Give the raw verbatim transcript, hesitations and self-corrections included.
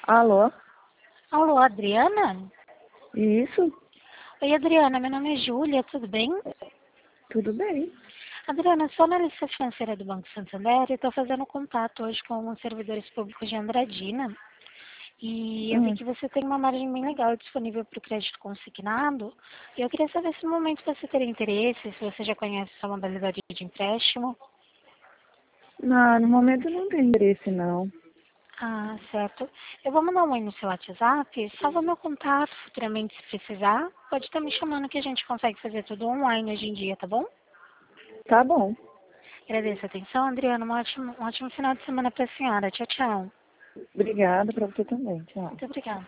Alô? Alô, Adriana? Isso? Oi, Adriana, meu nome é Júlia, tudo bem? Tudo bem. Adriana, sou analista financeira do Banco Santander e estou fazendo contato hoje com os servidores públicos de Andradina. E eu vi Hum. que você tem uma margem bem legal disponível para o crédito consignado. E eu queria saber se no momento você teria interesse, se você já conhece essa modalidade de empréstimo. Não, no momento não tem interesse, não. Ah, certo. Eu vou mandar um oi no seu WhatsApp, salva meu contato futuramente se precisar. Pode estar me chamando que a gente consegue fazer tudo online hoje em dia, tá bom? Tá bom. Agradeço a atenção, Adriana. Um ótimo, um ótimo final de semana para a senhora. Tchau, tchau. Obrigada para você também. Tchau. Muito obrigada.